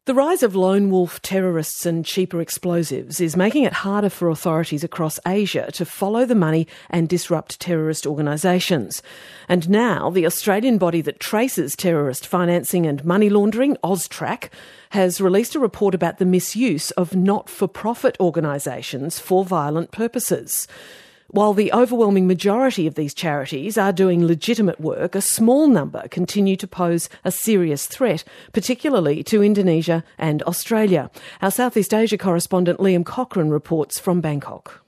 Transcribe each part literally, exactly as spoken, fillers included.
The rise of lone wolf terrorists and cheaper explosives is making it harder for authorities across Asia to follow the money and disrupt terrorist organisations. And now the Australian body that traces terrorist financing and money laundering, AUSTRAC, has released a report about the misuse of not-for-profit organisations for violent purposes. While the overwhelming majority of these charities are doing legitimate work, a small number continue to pose a serious threat, particularly to Indonesia and Australia. Our Southeast Asia correspondent Liam Cochrane reports from Bangkok.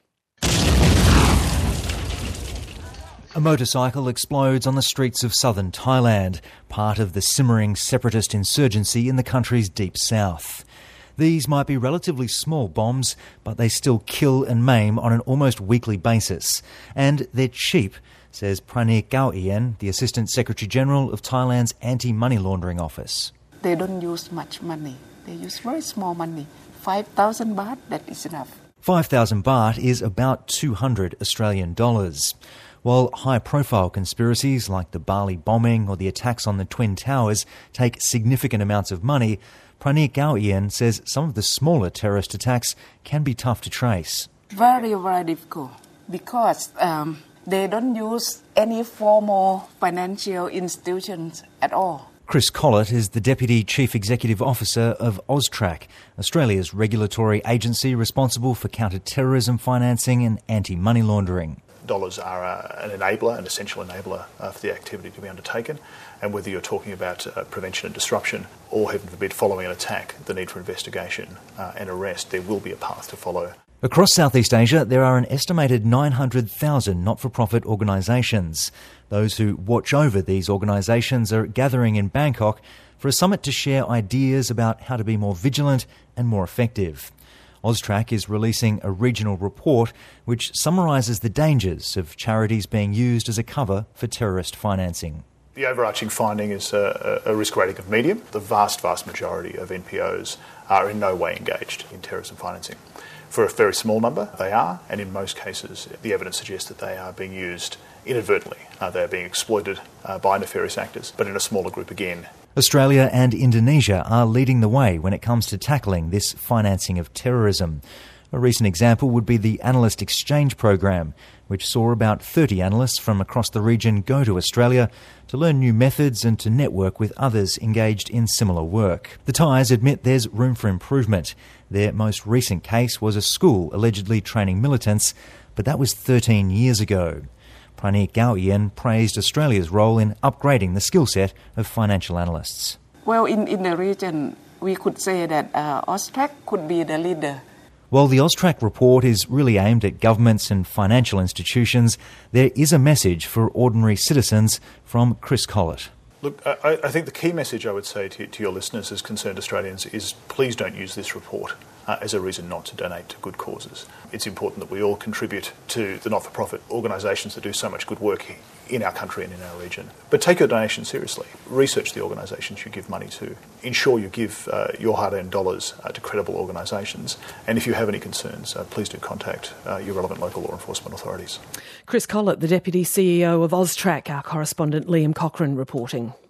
A motorcycle explodes on the streets of southern Thailand, part of the simmering separatist insurgency in the country's deep south. These might be relatively small bombs, but they still kill and maim on an almost weekly basis. And they're cheap, says Praneeth Gao-Ean, the Assistant Secretary-General of Thailand's Anti-Money Laundering Office. They don't use much money. They use very small money. five thousand baht, that is enough. five thousand baht is about two hundred Australian dollars. While high-profile conspiracies like the Bali bombing or the attacks on the Twin Towers take significant amounts of money, Praneeth Gao-Ean says some of the smaller terrorist attacks can be tough to trace. Very, very difficult because um, they don't use any formal financial institutions at all. Chris Collett is the Deputy Chief Executive Officer of AUSTRAC, Australia's regulatory agency responsible for counter-terrorism financing and anti-money laundering. Dollars are uh, an enabler, an essential enabler uh, for the activity to be undertaken, and whether you're talking about uh, prevention and disruption or, heaven forbid, following an attack, the need for investigation uh, and arrest, there will be a path to follow. Across Southeast Asia, there are an estimated nine hundred thousand not-for-profit organisations. Those who watch over these organisations are gathering in Bangkok for a summit to share ideas about how to be more vigilant and more effective. AUSTRAC is releasing a regional report which summarises the dangers of charities being used as a cover for terrorist financing. The overarching finding is a, a risk rating of medium. The vast, vast majority of N P Os are in no way engaged in terrorism financing. For a very small number, they are, and in most cases, the evidence suggests that they are being used inadvertently. Uh, they are being exploited uh, by nefarious actors, but in a smaller group again. Australia and Indonesia are leading the way when it comes to tackling this financing of terrorism. A recent example would be the Analyst Exchange Program, which saw about thirty analysts from across the region go to Australia to learn new methods and to network with others engaged in similar work. The Thais admit there's room for improvement. Their most recent case was a school allegedly training militants, but that was thirteen years ago. Praneeth Gao-Ean praised Australia's role in upgrading the skill set of financial analysts. Well, in, in the region, we could say that uh, AUSTRAC could be the leader. While the AUSTRAC report is really aimed at governments and financial institutions, there is a message for ordinary citizens from Chris Collett. Look, I, I think the key message I would say to, to your listeners as concerned Australians is please don't use this report uh, as a reason not to donate to good causes. It's important that we all contribute to the not-for-profit organisations that do so much good work in our country and in our region. But take your donation seriously. Research the organisations you give money to. Ensure you give uh, your hard-earned dollars uh, to credible organisations. And if you have any concerns, uh, please do contact uh, your relevant local law enforcement authorities. Chris Collett, the Deputy C E O of AUSTRAC, our correspondent Liam Cochrane reporting.